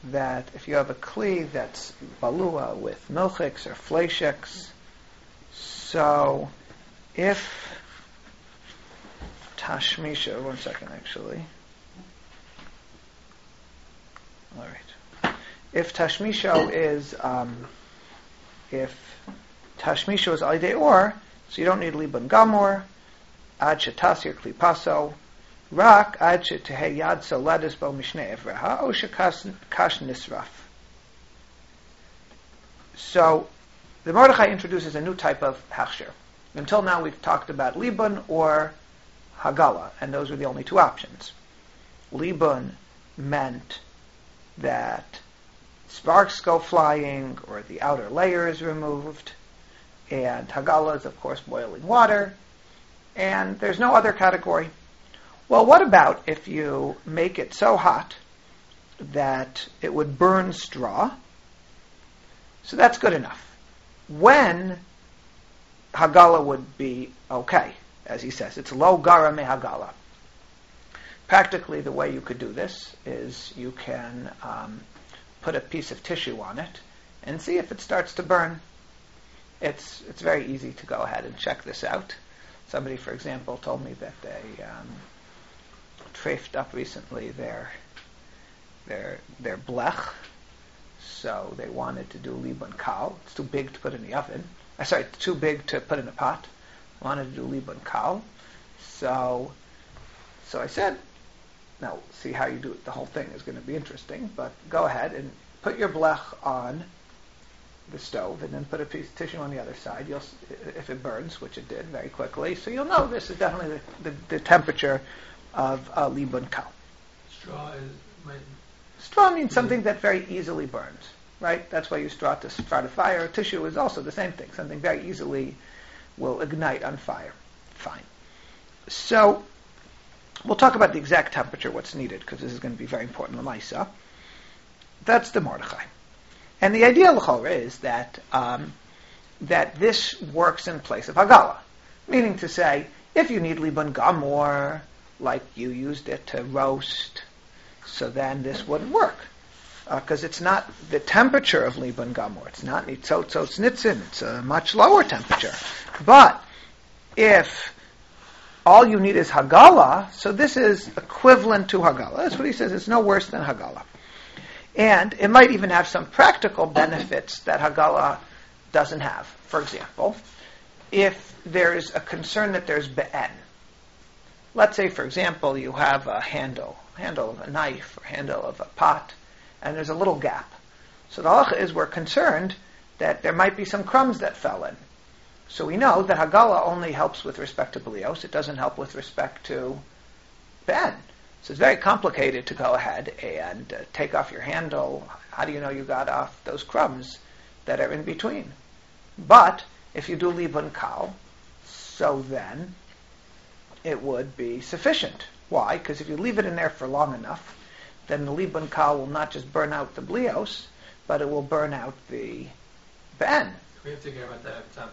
that if you have a kli that's balua with milchiks or fleishiks, so if tashmisha, one second actually. All right. If tashmisha is alidei or, so you don't need libun gamor, ad shetasir kli paso, rak ad shetehei yad soladis bo mishnei evreha, o shekash nisraf. So the Mordechai introduces a new type of hachshir. Until now we've talked about libun or hagala, and those were the only two options. Libun meant that sparks go flying or the outer layer is removed, and hagala is of course boiling water, and there's no other category. Well, what about if you make it so hot that it would burn straw? So that's good enough. When hagala would be okay, as he says, it's lo gara me hagala. Practically, the way you could do this is you can put a piece of tissue on it and see if it starts to burn. It's very easy to go ahead and check this out. Somebody, for example, told me that they trafed up recently their blech, so they wanted to do libun kal. It's too big to put in the oven. Too big to put in a pot. Wanted to do libun kal. So I said, now see how you do it. The whole thing is going to be interesting, but go ahead and put your blech on the stove and then put a piece of tissue on the other side. If it burns, which it did very quickly, so you'll know this is definitely the temperature of libun kal. Straw means something that very easily burns, right? That's why you straw to start a fire. Tissue is also the same thing. Something very easily will ignite on fire. Fine. So we'll talk about the exact temperature, what's needed, because this is going to be very important in Lamaisa. That's the Mordechai. And the idea, l'chora, is that this works in place of hagala. Meaning to say, if you need libun gamor, like you used it to roast, so then this wouldn't work. Because it's not the temperature of libun gamor. It's not nitzotzos nitzin. It's a much lower temperature. But if all you need is hagala, so this is equivalent to hagala. That's what he says. It's no worse than hagala. And it might even have some practical benefits that hagala doesn't have. For example, if there's a concern that there's be'en. Let's say, for example, you have a handle of a knife or handle of a pot, and there's a little gap. So the halacha is we're concerned that there might be some crumbs that fell in. So we know that hagala only helps with respect to belios. It doesn't help with respect to be'en. So it's very complicated to go ahead and take off your handle. How do you know you got off those crumbs that are in between? But if you do libun kal, so then it would be sufficient. Why? Because if you leave it in there for long enough, then the libun kal will not just burn out the blios, but it will burn out the be'en. We have to care about that if it's on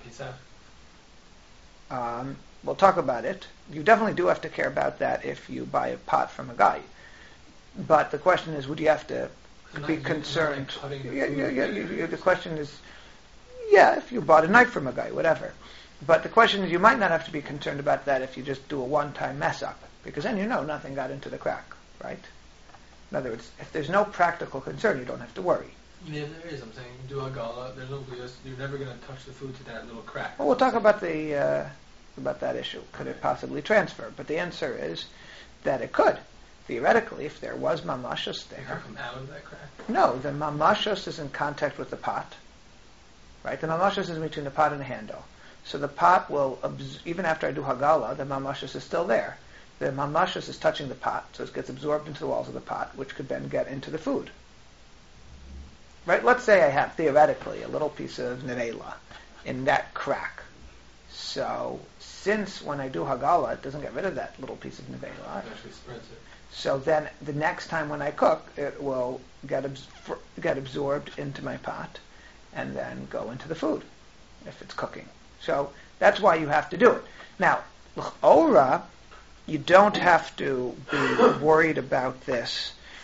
Pesach. We'll talk about it. You definitely do have to care about that if you buy a pot from a guy. But the question is, would you have to be concerned? The question is, if you bought a knife from a guy, whatever. But the question is, you might not have to be concerned about that if you just do a one-time mess up, because then you know nothing got into the crack, right? In other words, if there's no practical concern, you don't have to worry. Yeah, there is. I'm saying, do hagala, there's no blios, you're never going to touch the food to that little crack. Well, we'll talk about about that issue. Could it possibly transfer? But the answer is that it could. Theoretically, if there was mamashos there. It could come out of that crack? No, the mamashos is in contact with the pot. Right? The mamashos is between the pot and the handle. So the pot will, even after I do hagala, the mamashos is still there. The mamashos is touching the pot, so it gets absorbed into the walls of the pot, which could then get into the food. Right? Let's say I have, theoretically, a little piece of nevela in that crack. So, since when I do hagala, it doesn't get rid of that little piece of nevela. It actually spreads it. So then, the next time when I cook, it will get absorbed into my pot, and then go into the food, if it's cooking. So, that's why you have to do it. Now, l'chora, you don't have to be worried about this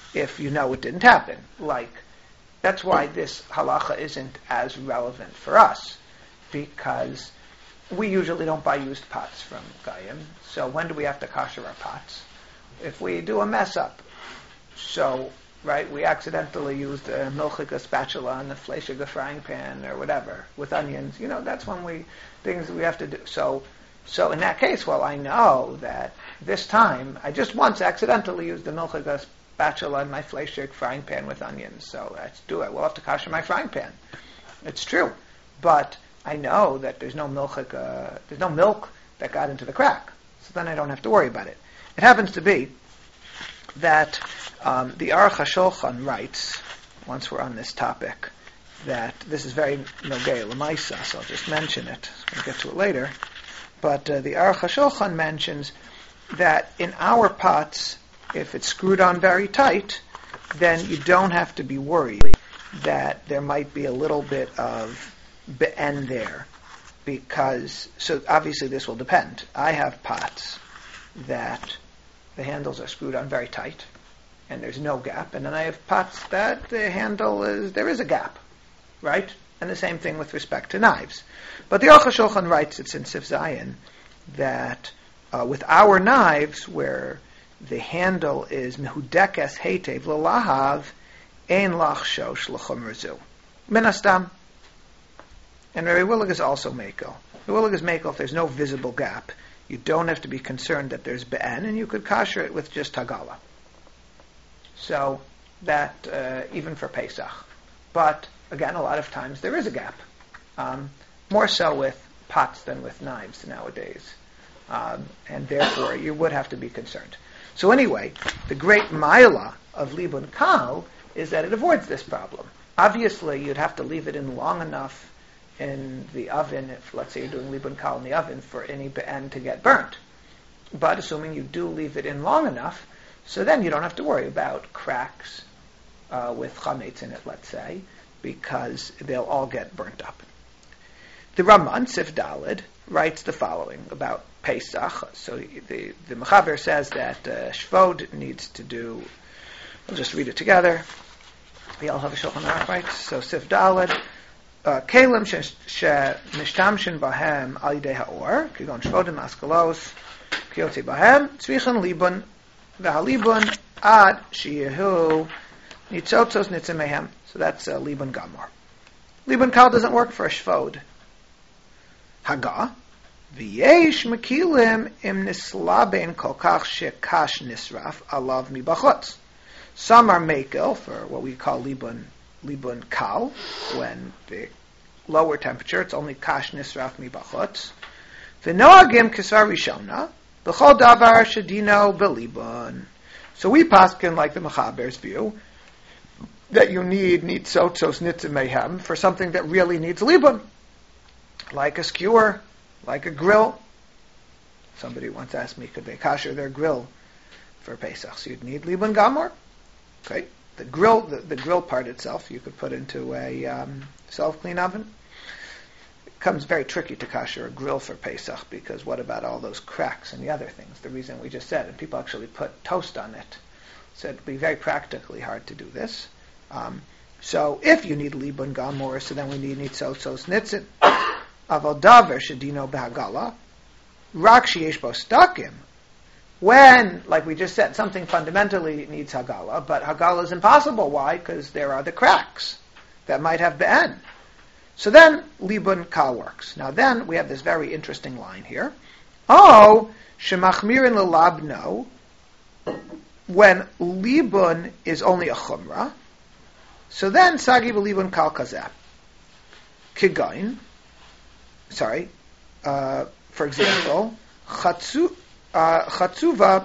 if you know it didn't happen. Like, that's why this halacha isn't as relevant for us, because we usually don't buy used pots from Goyim. So when do we have to kosher our pots? If we do a mess up. So, right, we accidentally used a milchika spatula on the fleischiga frying pan or whatever with onions. That's when things we have to do. So in that case, well, I know that this time I just once accidentally used the milchika spatula in my fleishig frying pan with onions. So let's do it. We'll have to kosher my frying pan. It's true, but I know that there's no milk that got into the crack, so then I don't have to worry about it. It happens to be that the Aruch HaShulchan writes, once we're on this topic, that this is very nogei l'maisa, so I'll just mention it. We'll get to it later. But the Aruch HaShulchan mentions that in our pots, if it's screwed on very tight, then you don't have to be worried that there might be a little bit of be'en there, so obviously this will depend. I have pots that the handles are screwed on very tight and there's no gap, and then I have pots that there is a gap, right? And the same thing with respect to knives. But the Aruch HaShulchan writes, it's in Sif Zayin, that with our knives, where the handle is mehudekes heitev l'lahav, ein lach shosh l'chumra zu. Min hastam. And Rabbi Willig is also Mekel. Rabbi Willig is Mekel if there's no visible gap. You don't have to be concerned that there's be'en, and you could kosher it with just hagala. So that, even for Pesach. But, again, a lot of times there is a gap. More so with pots than with knives nowadays. And therefore, you would have to be concerned. So anyway, the great maila of libun kal is that it avoids this problem. Obviously, you'd have to leave it in long enough in the oven, if let's say you're doing libun kal in the oven, for any be'en to get burnt. But assuming you do leave it in long enough, so then you don't have to worry about cracks with chametz in it, let's say, because they'll all get burnt up. The Raman, Sif Daled, writes the following about Pesach. So the Mechaber says that Shvod needs to do, we'll just read it together. The Al HaShulchan Aruch writes, so Sif Daled, Kelim shemishtamshin bahem al yidei ha'or, kigon shvodim askalos, kiyotzi bahem, tzvichan libun, v'halibun ad sheyehu nitzotzos nitzemehem. So that's libun gamor. Libun kal doesn't work for a shvod. Haga, v'yesh mekilim im nislaben kol kach shekash nisraf alav mibachotz. Some are mekel for what we call libun kal, when the lower temperature, it's only kash nisraf mibachotz. V'noagim kisar rishona, b'chol davar shedino belibun. So we paskin like the Mechaber's view, that you need nitzotzos nitzemehem for something that really needs libun. Like a skewer, like a grill. Somebody once asked me, could they kosher their grill for Pesach? So you'd need libun gamor. Okay, the grill part itself, you could put into a self-clean oven. It becomes very tricky to kosher a grill for Pesach, because what about all those cracks and the other things? The reason we just said, and people actually put toast on it. So it'd be very practically hard to do this. So if you need libun gamor, so then we need nitzotzos nitzin. Aval davar shedino behagala, rak sheyesh bo stakim. When, like we just said, something fundamentally needs hagala, but hagala is impossible. Why? Because there are the cracks that might have be'en. So then libun kal works. Now then we have this very interesting line here. Oh, shemachmirin lelabno, when libun is only a chumrah, so then sagi b'libun kal kazeh. Kigain. For example, chatzuva,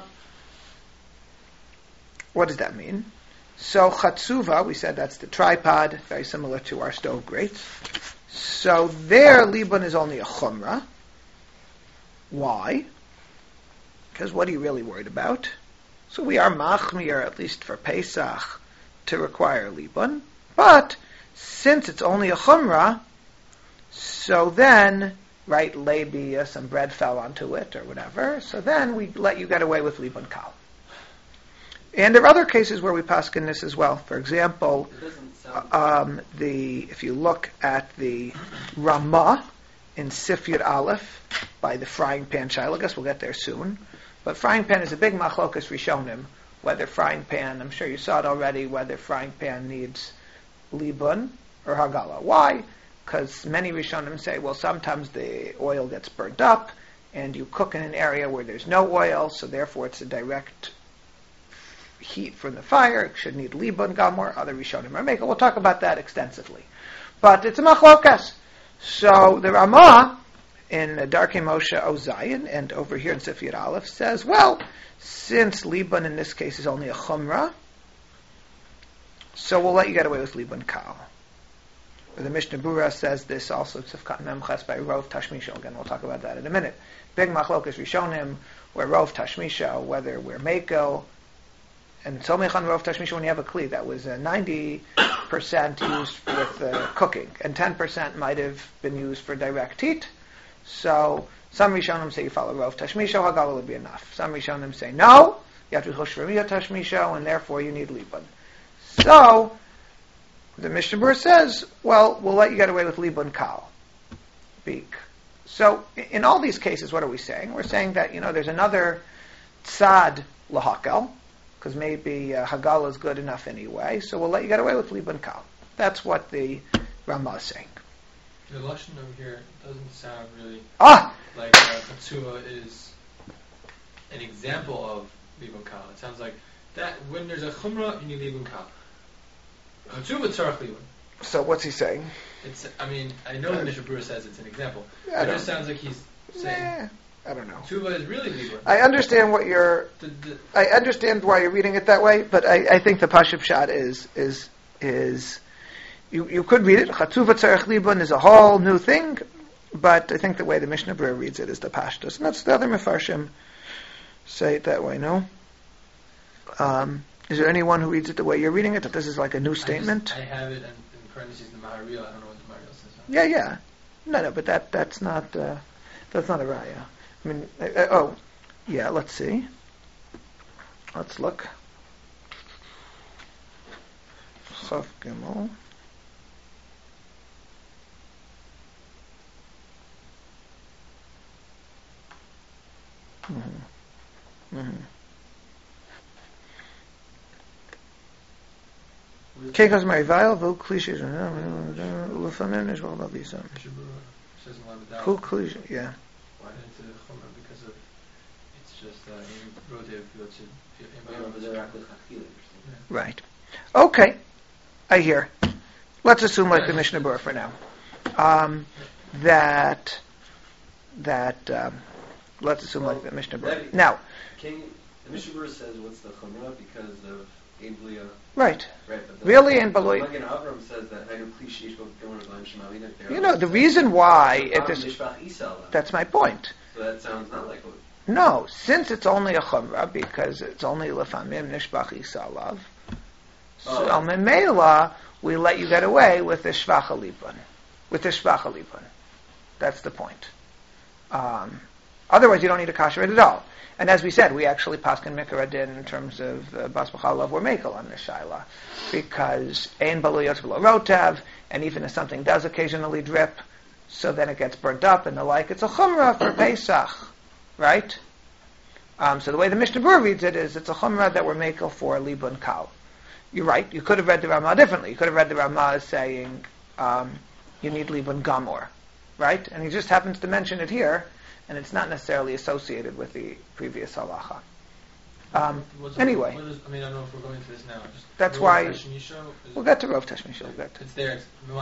what does that mean? So chatzuva, we said that's the tripod, very similar to our stove grates. So there, libun is only a chumrah. Why? Because what are you really worried about? So we are machmir, at least for Pesach, to require libun. But since it's only a chumrah, so then, right, maybe some bread fell onto it or whatever, so then we let you get away with libun kal. And there are other cases where we paskin this as well. For example, It doesn't sound... if you look at the Ramah in Sifyat Aleph by the frying pan shaila, I guess we'll get there soon. But frying pan is a big machlokas rishonim. Whether frying pan, I'm sure you saw it already, whether frying pan needs libun or hagala. Why? Because many rishonim say, well, sometimes the oil gets burned up, and you cook in an area where there's no oil, so therefore it's a direct heat from the fire. It should need libun gamor. Other rishonim are making. We'll talk about that extensively. But it's a machlokas. So the Ramah in Darkei Moshe Ozayin and over here in Sifyat Aleph says, well, since libun in this case is only a chumrah, so we'll let you get away with libun kal. The Mishnah Berurah says this also, Tzivkat Memches by Rov Tashmisho. Again, we'll talk about that in a minute. Big machlokas rishonim, where Rov Tashmisho, whether we're mekel, and so mechan Rov Tashmisho when you have a kli, that was 90% used with cooking, and 10% might have been used for direct heat. So some Rishonim say you follow Rov Tashmisho, Hagala would be enough. Some Rishonim say no, you have to chosh Ramiyah Tashmisho, and therefore you need libun. So the Mishnah Berurah says, well, we'll let you get away with libun kal. Beak. So in all these cases, what are we saying? We're saying that, there's another tzad lahakel, because maybe Hagala is good enough anyway, so we'll let you get away with libun kal. That's what the Ramah is saying. The lashon over here doesn't sound really like Chatzua is an example of libun kal. It sounds like that when there's a chumrah, you need libun kal. Chatzua tzarich libun. So what's he saying? I know the Mishnah Berurah says it's an example. It just sounds like he's saying... I don't know. Tuba is really libun. I understand what I understand why you're reading it that way, but I think the Pashut Pshat is you could read it. Chatzuva tzarech libun is a whole new thing, but I think the way the Mishnah Berurah reads it is the Pashtus, and that's the other Mefarshim say it that way. No. Is there anyone who reads it the way you're reading it? That this is like a new statement. I have it in parentheses the Maharil. I don't know what the Maharil says. Yeah. No, but that's not a raya. Let's see. Let's look. Chaf Gimel. Kekas Marivail, Vul Klish, Lufamim, Nishbal Babisam. Vul Klish, yeah. Why into the chumrah? Because of it's just right. Okay, I hear. Let's assume like the Mishnah Berurah for now. Let's assume like the Mishnah Berurah. Now, the Mishnah Berurah says what's the chumrah because of Ein Blia. Right. But really, Ein Blia. Magen Avram says that the reason why that's my point. So that sounds not like what. No, since it's only a chumrah because it's only lefamim nishbach isalav. So memela we let you get away with the shvacha libun. That's the point. Otherwise, you don't need a kasher at all. And as we said, we actually paskin mikra din in terms of bas b'chalav or mekel on the shaila, because ein baluyot below rotav, and even if something does occasionally drip, so then it gets burnt up and the like, it's a chumrah for Pesach, right? So the way the Mishnah Berurah reads it is it's a chumrah that we're mekel for libun kal. You're right. You could have read the Ramah differently. You could have read the Ramah as saying you need libun gamor, right? And he just happens to mention it here. And it's not necessarily associated with the previous halacha. Anyway. I don't know if we're going to this now. That's why... We'll get to Rov Tashmisho. It's there.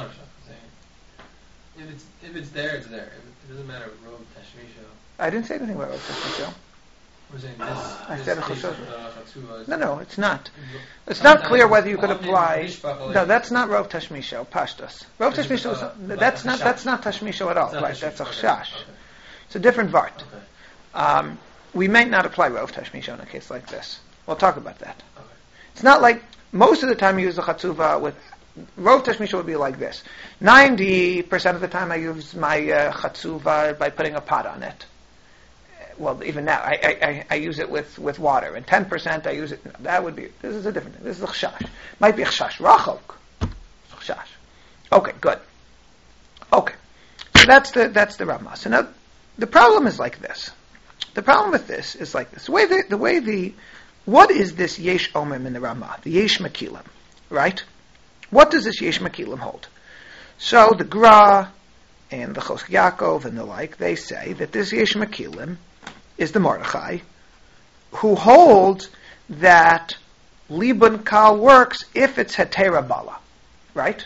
If it's there, it's there. It doesn't matter with Rov Tashmisho. I didn't say anything about Rov Tashmisho. We're saying I said No, it's not. It's not clear whether you could apply... No, that's not Rov Tashmisho. Pashtus. Rov Tashmisho, that's not Tashmisho at all. Right, that's a chash. It's a different vart. Okay. We may not apply Rov Tashmisho in a case like this. We'll talk about that. Okay. It's not like most of the time you use the Chatzuva with Rov Tashmisho would be like this. 90% of the time I use my Chatzuva by putting a pot on it. well, even now, I use it with water, and 10% I use it, this is a different thing. This is a chashash. Might be a chashash rachok. Chashash. Okay, good. Okay. So that's the Ramah. So now, the problem is like this. The problem with this is like this. What is this yesh omim in the Ramah? The yesh makilim, right? What does this yesh makilim hold? So the Gra and the Chos Yaakov and the like, they say that this yesh makilim is the Mordechai, who holds that Libun Kal works if it's Hetera Bala, right?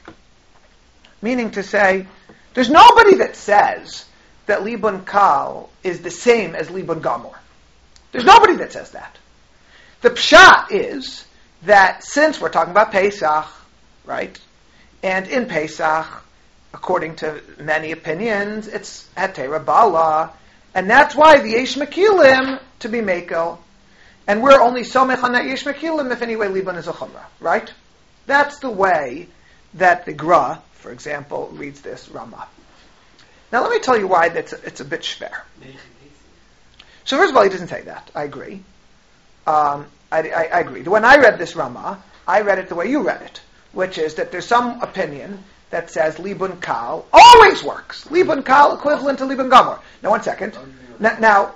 Meaning to say, there's nobody that says that Libun Kal is the same as Libun Gamor. There's nobody that says that. The pshat is that since we're talking about Pesach, right, and in Pesach, according to many opinions, it's Hetera Bala, and that's why the Yesh Mekilim to be Mekel, and we're only somech on that Yesh Mekilim if anyway Liban is a Chumrah, right? That's the way that the Gra, for example, reads this Ramah. Now let me tell you why it's a bit shver. So first of all, he doesn't say that. I agree. I agree. When I read this Ramah, I read it the way you read it, which is that there's some opinion that says Libun Kal always works. Libun Kal equivalent to Libun Gamor. Now, one second. Now,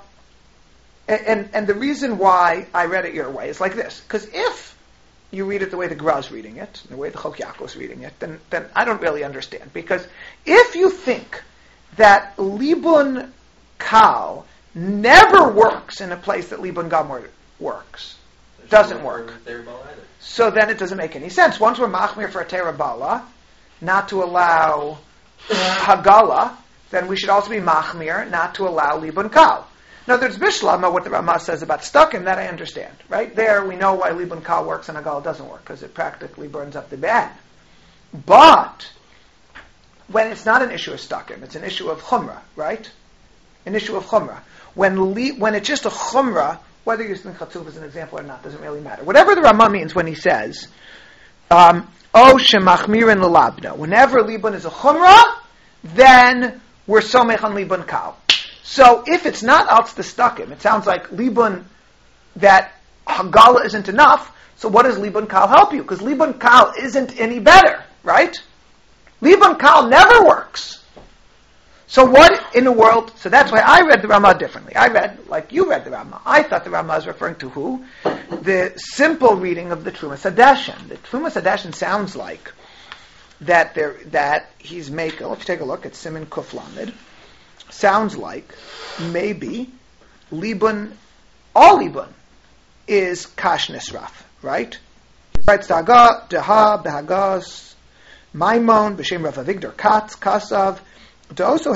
and the reason why I read it your way is like this. Because if you read it the way the Gra is reading it, the way the Chok Yaakov is reading it, then I don't really understand. Because if you think that Libun Kal never works in a place that Libun Gamor works, doesn't work, so then it doesn't make any sense. Once we're machmir for a Terah Bala, not to allow Hagala, then we should also be machmir not to allow Libun Kal. Now there's Bishlama, what the Ramah says about Stukim, that I understand. Right there we know why Libun Kal works and Hagala doesn't work, because it practically burns up the bed. But when it's not an issue of Stukim, it's an issue of Chumrah, right? An issue of Chumrah. When it's just a Chumrah, whether you're using Chatzuf as an example or not, doesn't really matter. Whatever the Ramah means when he says, O shemachmirin l'labna. Whenever Libun is a chumrah, then we're somech on Libun Kal. So if it's not alts the stukim, it sounds like Libun, that Hagala isn't enough, so what does Libun Kal help you? Because Libun Kal isn't any better, right? Libun Kal never works. So what in the world? So that's why I read the Ramah differently. I read like you read the Ramah. I thought the Ramah is referring to who? The simple reading of the Trumas Hadashin. The Trumas Hadashin sounds like that he's making. Let's take a look at Siman Kuf Lamed. Sounds like maybe all Libun is Kash Nisraf, right? Right, Staga, Deha, Behagas, Maimon, B'Shem Rav Avigdor Katz, Kasav. So there's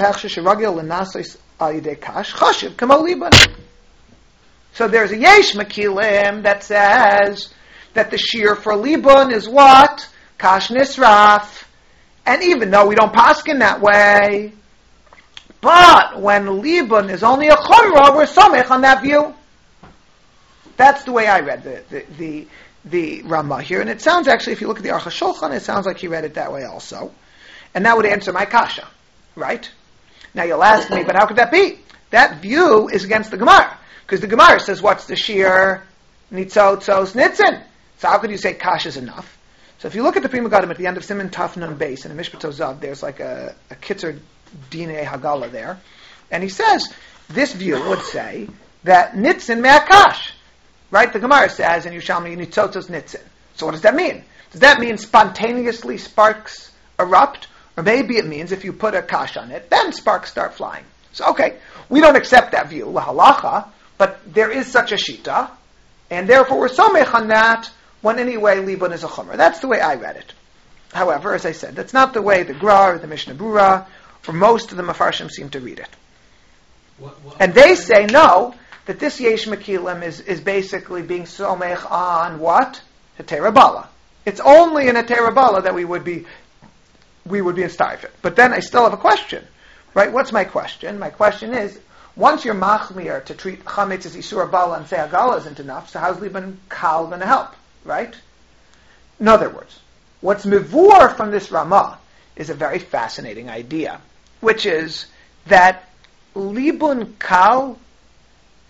a Yesh Makilim that says that the shear for Libun is what? Kash Nisraf. And even though we don't paskin that way, but when Libun is only a Chumrah, we're somech on that view. That's the way I read the Ramah here. And it sounds actually, if you look at the Aruch HaShulchan, it sounds like he read it that way also. And that would answer my kasha. Right? Now you'll ask me, but how could that be? That view is against the Gemara. Because the Gemara says, what's the shear? Nitzotzos nitzin. So how could you say kash is enough? So if you look at the Prima Gadim at the end of Siman Taf Nun Beis, in the Mishpat Zav, there's like a Kitzer Dinei Hagala there. And he says, this view would say that nitzin me'akash. Right? The Gemara says, in Yushalmi, nitzotzos nitzin. So what does that mean? Does that mean spontaneously sparks erupt? Or maybe it means if you put a kash on it, then sparks start flying. So, okay, we don't accept that view, lahalacha, but there is such a shita, and therefore we're somech on that when anyway Libun is a chumrah. That's the way I read it. However, as I said, that's not the way the Gra or the Mishnah Brura, or most of the Mefarshim seem to read it. And they say, no, that this Yesh Mekilim is basically being somech on what? Hetera Bala. It's only in Hetera Bala that we would be in Starvit. But then I still have a question, right? What's my question? My question is, once you're machmir to treat chametz as isur bala and say hagala isn't enough, so how's Libun Kal going to help, right? In other words, what's mivur from this Ramah is a very fascinating idea, which is that Libun Kal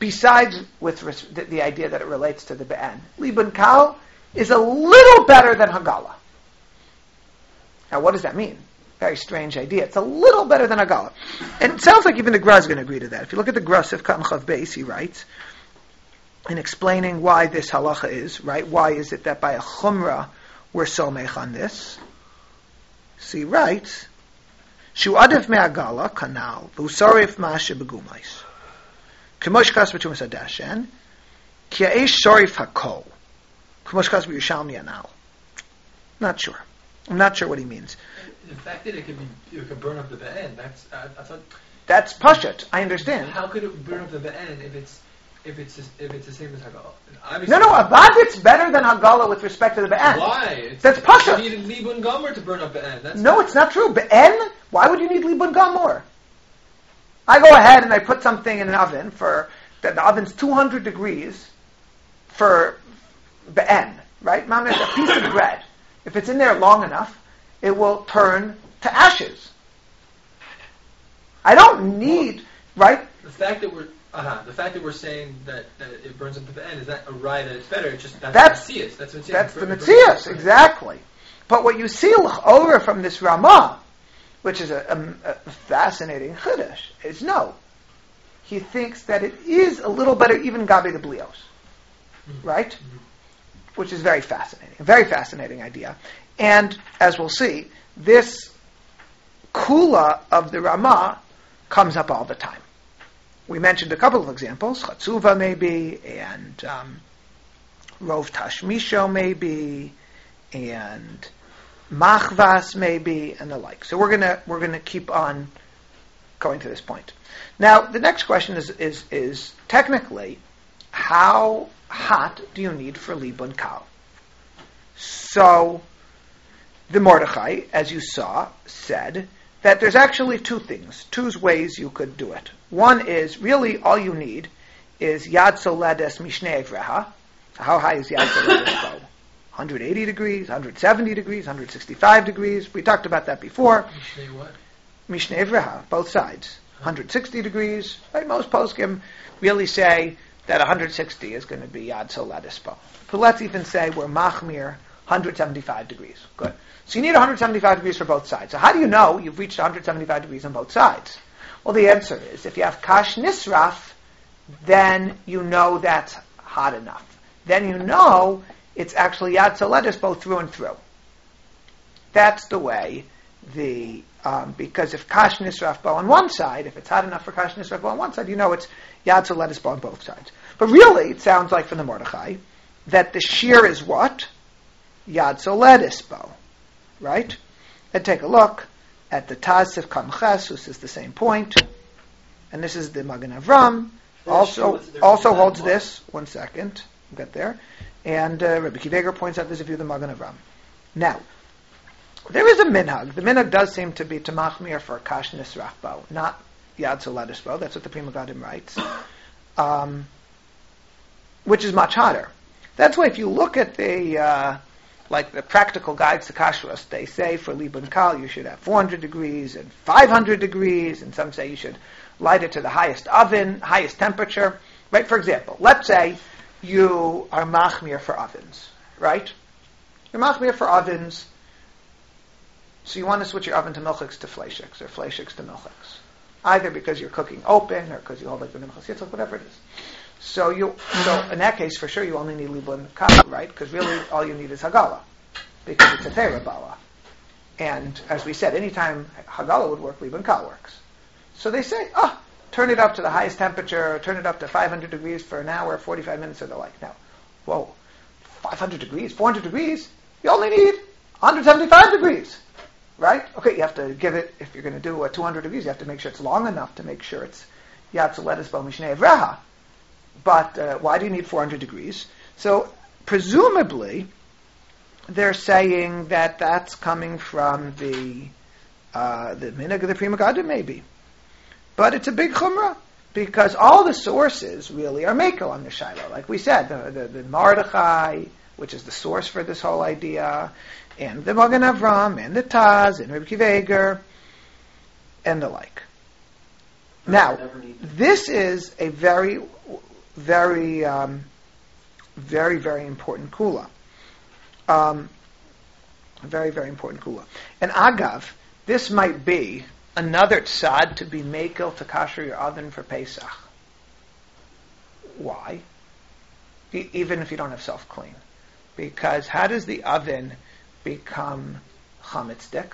besides with the idea that it relates to the be'en, Libun Kal is a little better than Hagala. Now, what does that mean? Very strange idea. It's a little better than Hagala. And it sounds like even the Gra is going to agree to that. If you look at the Gra, Sifkat and Chav Beis, he writes, in explaining why this halacha is, right? Why is it that by a chumrah we're somech on this? So he writes, Shu adif me'agala kanal, v'usarif ma'ashe begumais. K'moshkas v'tumas adashen, ki ha'esh sarif hakol. K'moshkas v'yushalmi anal. Not sure. I'm not sure what he means. The fact that it could burn up the be'en, I thought... That's Pashat, I understand. How could it burn up the be'en if it's the same as Hagala? No, Avadit's better than Hagala with respect to the be'en. Why? That's Pashat. You need Libun Gomer to burn up be'en. No, it's not true. Be'en? Why would you need Libun Gomer? I go ahead and I put something in an oven the oven's 200 degrees for be'en, right? Mom, it's a piece of bread. If it's in there long enough, it will turn to ashes. I don't need, right? The fact that we're saying that it burns up to the end, is that a rye that it's better? It's just that's the Metzias. That's the Metzias, exactly. But what you see over from this Ramah, which is a fascinating chiddush, is no. He thinks that it is a little better, even Gabi the Blios, right? Mm-hmm. Which is very fascinating, a very fascinating idea. And as we'll see, this kula of the Ramah comes up all the time. We mentioned a couple of examples, Chatzuva maybe, and Rov Tashmisho maybe, and Machvas maybe, and the like. So we're gonna keep on going to this point. Now, the next question is technically, how hot do you need for Libun Kal? So, the Mordechai, as you saw, said that there's actually two ways you could do it. One is, really all you need is Yad Soledes Mishnei Evreha. How high is Yad Soledes go? 180 degrees, 170 degrees, 165 degrees. We talked about that before. Mishnei what? Mishnei Evreha, both sides. 160 degrees. Right? Most poskim really say that 160 is going to be Yad Soledes Bo. But let's even say we're Machmir 175 degrees. Good. So you need 175 degrees for both sides. So how do you know you've reached 175 degrees on both sides? Well, the answer is, if you have Kash Nisraf, then you know that's hot enough. Then you know it's actually Yad Soledes Bo through and through. That's the way because if Kash Nisraf Bo on one side, if it's hot enough for Kash Nisraf Bo on one side, you know it's Yad Soledes Bo on both sides. But really, it sounds like from the Mordechai that the shear is what? Yad Soledes Bo. Right? And take a look at the Taz of Kamches, this is the same point. And this is the Magen Avram. Also holds this. 1 second. We'll get there. And Rabbi Kiveger points out this view of the Magen Avram. Now, there is a minhag. The minhag does seem to be to machmir for Kash Nisraf Bo, not Yad Soledes Bo. That's what the Pri Megadim writes. Which is much hotter. That's why if you look at the practical guides to kashrus, they say for Libun Kal you should have 400 degrees and 500 degrees, and some say you should light it to the highest oven, highest temperature. Right? For example, let's say you are machmir for ovens, right? You're machmir for ovens, so you want to switch your oven to milchiks to fleishiks, or fleishiks to milchiks. Either because you're cooking open, or because you hold like the nimchas yitzchak, whatever it is. So in that case, for sure, you only need Libun Kal, right? Because really, all you need is Hagala, because it's a Terabala. And as we said, anytime Hagala would work, Libun Kal works. So they say, turn it up to the highest temperature, turn it up to 500 degrees for an hour, 45 minutes, or the like. Now, 500 degrees, 400 degrees, you only need 175 degrees, right? Okay, you have to give it, if you're going to do 200 degrees, you have to make sure it's long enough to make sure it's Yad Soledes Bo Mishnei Evreha. But why do you need 400 degrees? So, presumably, they're saying that that's coming from the minhag of the Pri Megadim, maybe. But it's a big chumrah, because all the sources really are mekel on the Shiloh. Like we said, the Mordechai, which is the source for this whole idea, and the Magen Avram, and the Taz, and Rabbi Kiveger, and the like. Now, this is a very very, very, very important kula. Very, very important kula. And agav, this might be another tzad to be makel to kasher your oven for Pesach. Why? Even if you don't have self-clean. Because how does the oven become chametzdek?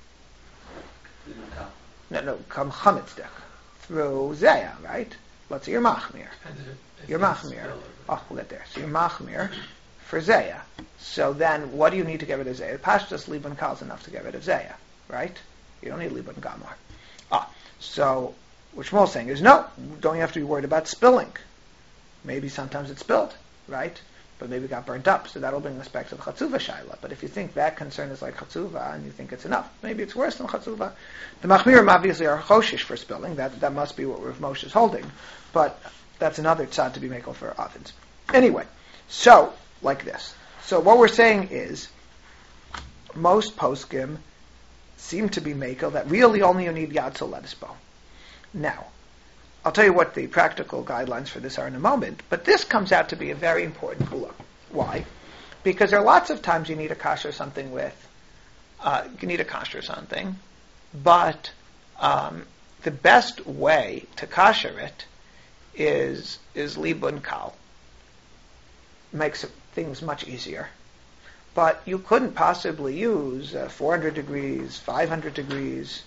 No, become chametzdek. Through zayah, right? Let's say you're machmir. You're machmir. Oh, we'll get there. So you're machmir for zayah. So then, what do you need to get rid of zayah? Pashtus libun kal is enough to get rid of zayah, right? You don't need libun gamar. So what Shmuel's saying is, no, don't you have to be worried about spilling. Maybe sometimes it's spilled, right? But maybe it got burnt up, so that'll bring us back to the Chatzuva Shaila. But if you think that concern is like Chatzuva, and you think it's enough, maybe it's worse than Chatzuva. The Machmirim obviously are Choshish for spilling, that must be what Rav Moshe is holding. But that's another tzad to be makel for ovens. Anyway, so, like this. So what we're saying is, most poskim seem to be makel that really only you need Yatzel lettuce bow. Now, I'll tell you what the practical guidelines for this are in a moment, but this comes out to be a very important kula. Why? Because there are lots of times you need a kasher something with, you need a kasher something, but the best way to kasher it is libun kal. Makes things much easier. But you couldn't possibly use 400 degrees, 500 degrees,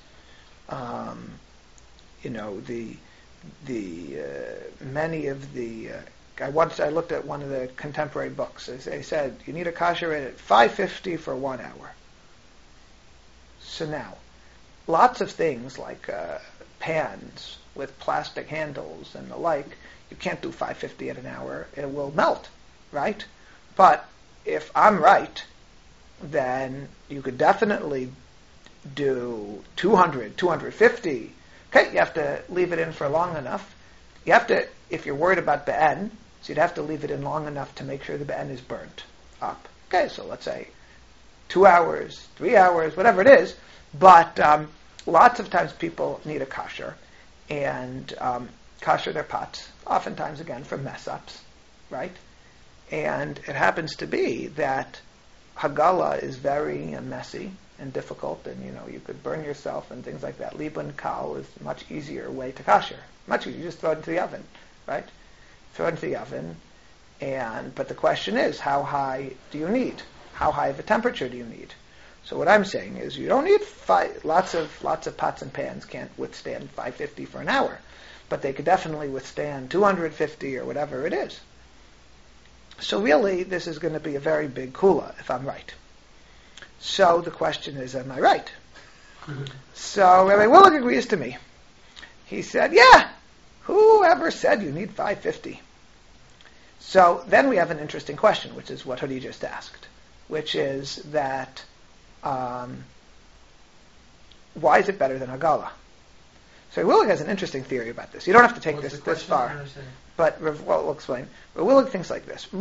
many of the I looked at one of the contemporary books. They said you need a kasher at 550 for 1 hour. So now, lots of things like pans with plastic handles and the like, you can't do 550 at an hour. It will melt, right? But if I'm right, then you could definitely do 200, 250. Okay, you have to leave it in for long enough. You have to, if you're worried about be'en, so you'd have to leave it in long enough to make sure the be'en is burnt up. Okay, so let's say 2 hours, 3 hours, whatever it is. But lots of times people need a kasher, and kasher their pots, oftentimes again from mess-ups, right? And it happens to be that Hagala is very messy and difficult, and you could burn yourself and things like that. Libun kal is a much easier way to kasher. Much easier, you just throw it into the oven, right? Throw it into the oven, but the question is, how high do you need? How high of a temperature do you need? So what I'm saying is, you don't need lots of pots and pans can't withstand 550 for an hour, but they could definitely withstand 250 or whatever it is. So really, this is going to be a very big kula, if I'm right. So the question is, am I right? So Rabbi Willig agrees to me. He said, yeah, whoever said you need 550? So then we have an interesting question, which is what Hudi just asked, which is that why is it better than Hagala? So Willig has an interesting theory about this. You don't have to take this far. But we'll explain. But Willig thinks like this.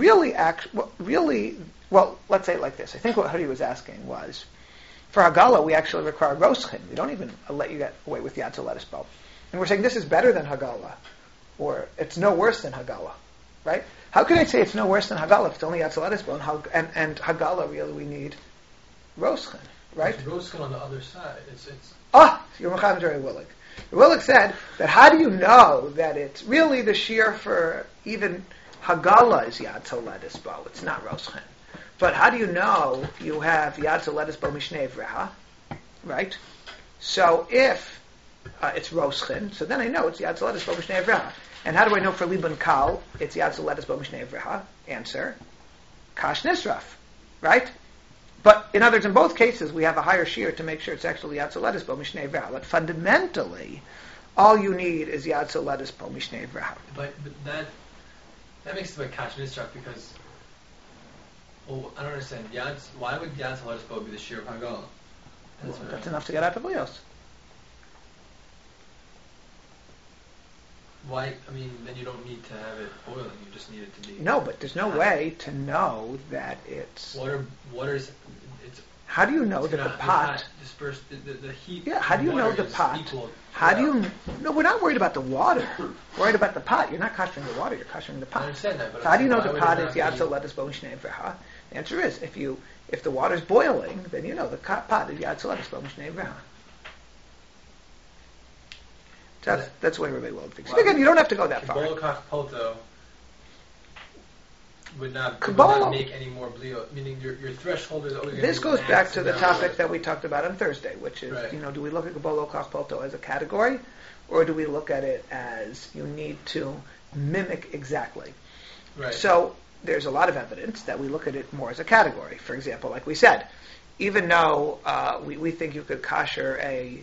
Let's say it like this. I think what Hudi was asking was, for Hagala, we actually require roschin. We don't even let you get away with Yatzel lettuce bow. And we're saying this is better than Hagala, or it's no worse than Hagala, right? How can I say it's no worse than Hagala if it's only Yatzel lettuce bow, and Hagala really we need roschin, right? Roschin on the other side. You're Mechamed Jerry Willig. Willig said that how do you know that it's really the shear for even Hagala is Yatzel lettuce bow? It's not roschin. But how do you know you have Yatzel lettuce bow mishnei vreha, right? So if it's roschin, so then I know it's Yatzel lettuce bow mishnei vreha. And how do I know for libun kal it's Yatzel lettuce bow mishnei vreha? Answer: kash nisraf, right? But in other words, in both cases, we have a higher shear to make sure it's actually Yatzel lettuce bow mishnei vreha. But fundamentally, all you need is Yatzel lettuce bow mishnei vreha. But that makes it like kash nisraf because. Well, I don't understand. Why would Yatzel lettuce bow be the shear of Hagala? That's enough to get out of Lios. Why? I mean, then you don't need to have it boiling. You just need it to be. No, but there's no way to know that it's. Water is. It's. How do you know that the pot disperse the heat? Yeah, how do you know the pot? How do you? No, we're not worried about the water. We're worried about the pot. You're not kashering the water. You're kashering the pot. I understand that. But so how do you know the pot is yatso lettuce bone shnei v'ha? The answer is if the water's boiling, then you know the pot is yatso lettuce bone shnei v'ha. That's the way everybody will think. So again, you don't have to go that far. Kabbalah poto would not make any more blio, meaning your threshold is always. This goes back to the topic that we talked about on Thursday, which is, do we look at Kabbalah Poto as a category, or do we look at it as you need to mimic exactly? Right. So there's a lot of evidence that we look at it more as a category. For example, like we said, even though we think you could kosher a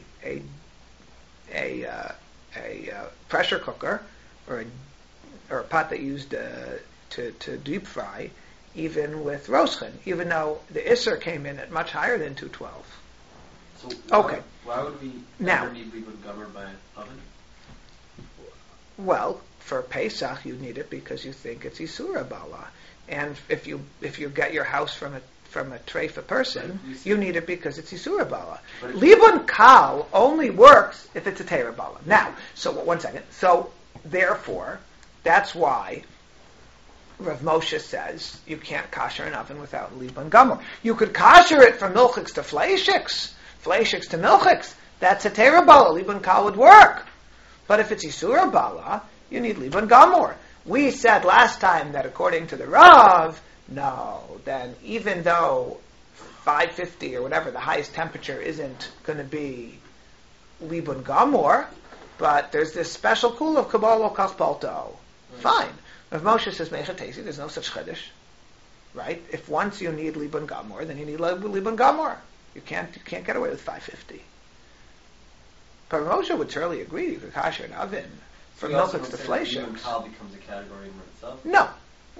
pressure cooker or a pot that used to deep fry, even with roschen, even though the Isser came in at much higher than 212. So why would we ever need Libun Gomer by an oven? Well, for Pesach you need it because you think it's Isura Bala, and if you get your house from a treifa person, you need it because it's Isura Bala. Libun Kal only works if it's a Teira Bala. Now, so 1 second. So therefore, that's why Rav Moshe says you can't kosher an oven without Libun Gomer. You could kosher it from milchiks to fleishiks to milchiks. That's a Teira Bala. Libun Kal would work. But if it's Isura Bala, you need Libun Gomer. We said last time that according to the Rav, no, then even though 550 or whatever the highest temperature isn't going to be Libun Gomer, but there's this special cool of Kabbalah Kaspalto. Fine. If Moshe says Mechatesi, there's no such chiddush, right? If once you need Libun Gomer, then you need Libun Gomer. You can't get away with 550. But Moshe would surely agree you could kosher an oven from milchiks to fleishiks. Libun Kal becomes a category in itself? No.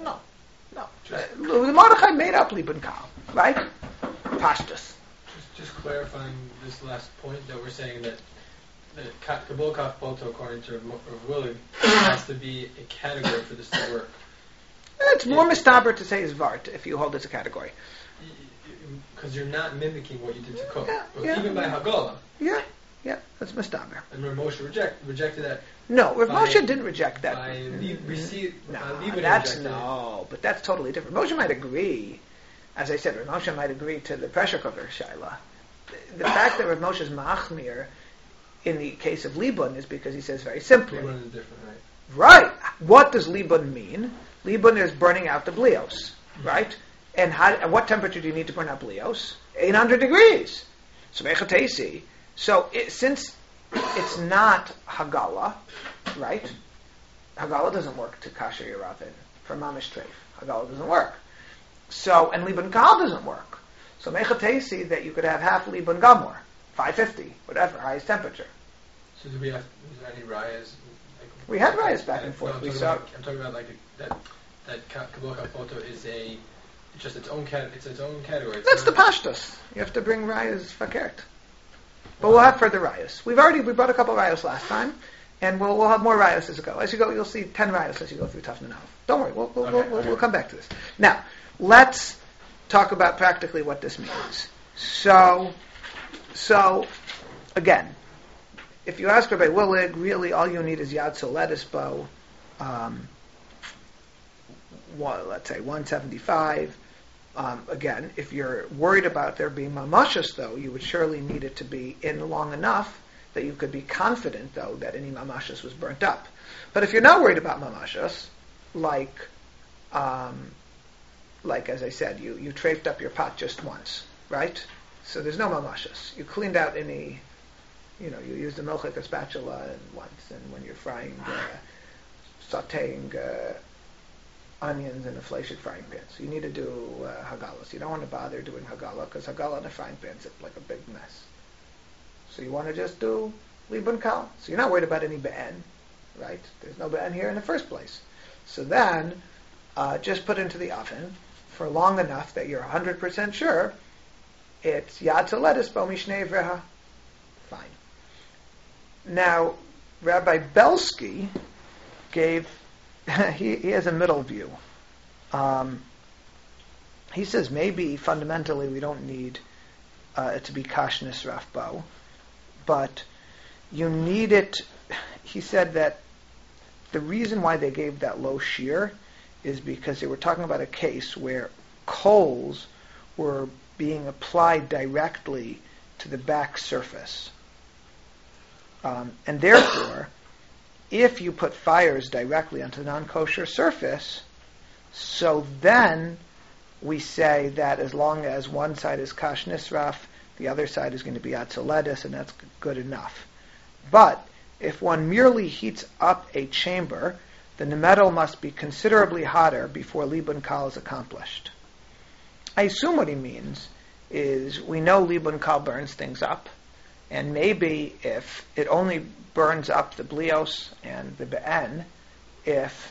The Mordechai made up Libun Kal, right? Pashtus. Just clarifying this last point that we're saying that Kabbalah Kaf Poto, according to Rav Willig, has to be a category for this to work. It's more mistaber to say is vart if you hold it as a category. Because you're not mimicking what you did to cook. Yeah. Even by Hagala. Yeah, that's mistaber. And Rav Moshe rejected that. No, Rav Moshe didn't reject that. But that's totally different. Moshe might agree, as I said, Rav Moshe might agree to the pressure cooker shaila. The fact that Rav Moshe is machmir in the case of Libun is because he says very simply. Libun is different, right? What does Libun mean? Libun is burning out the blios, right? And what temperature do you need to burn out blios? 800 degrees. So mechatesi. So since it's not Hagala, right? Hagala doesn't work to kasher your oven for mamish treif. Hagala doesn't work. So, and Libun Kal doesn't work. So mechatesi that you could have half Libun Gomer, 550, whatever, highest temperature. So is there any rayas? We had rayas back and forth. I'm talking about like that Kabbalah Poto is just its own category. That's the pashtus. You have to bring rayas fakert. But we'll have further rayas. We brought a couple of rayas last time, and we'll have more rayas as you go. As you go, you'll see 10 rayas as you go through Tafnun Aleph. Don't worry, we'll come back to this. Now, let's talk about practically what this means. So again, if you ask Rabbi Willig, really all you need is Yatso lettuce bow, let's say 175. Again, if you're worried about there being mamashas, though, you would surely need it to be in long enough that you could be confident, though, that any mamashas was burnt up. But if you're not worried about mamashas, like as I said, you trafed up your pot just once, right? So there's no mamashas. You cleaned out any, you used a milchik, a spatula once, and when you're sauteing onions in a fleishik frying pan. So you need to do hagalas. You don't want to bother doing hagala, because hagala in a frying pan is like a big mess. So you want to just do libun kal. So you're not worried about any be'en, right? There's no be'en here in the first place. So then, just put into the oven for long enough that you're 100% sure it's yatsa lettuce bo mishnei vreha. Fine. Now, Rabbi Belsky gave, he has a middle view. He says maybe fundamentally we don't need it to be kash nisraf bo, but you need it. He said that the reason why they gave that low shear is because they were talking about a case where coals were being applied directly to the back surface. And therefore, if you put fires directly onto the non-kosher surface, so then we say that as long as one side is kash nisraf, the other side is going to be atzoledis, and that's good enough. But if one merely heats up a chamber, then the metal must be considerably hotter before libun kal is accomplished. I assume what he means is we know libun kal burns things up, and maybe if it only burns up the blios and the be'en, if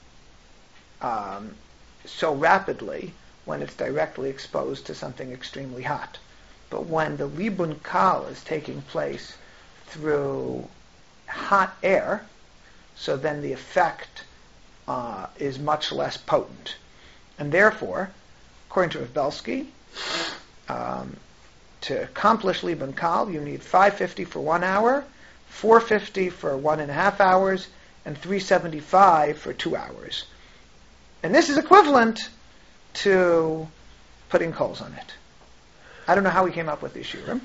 so rapidly when it's directly exposed to something extremely hot. But when the libun kal is taking place through hot air, so then the effect is much less potent. And therefore, according to Rav Belsky, to accomplish libun kal, you need 550 for 1 hour, 450 for 1.5 hours, and 375 for 2 hours. And this is equivalent to putting coals on it. I don't know how he came up with these shiurim.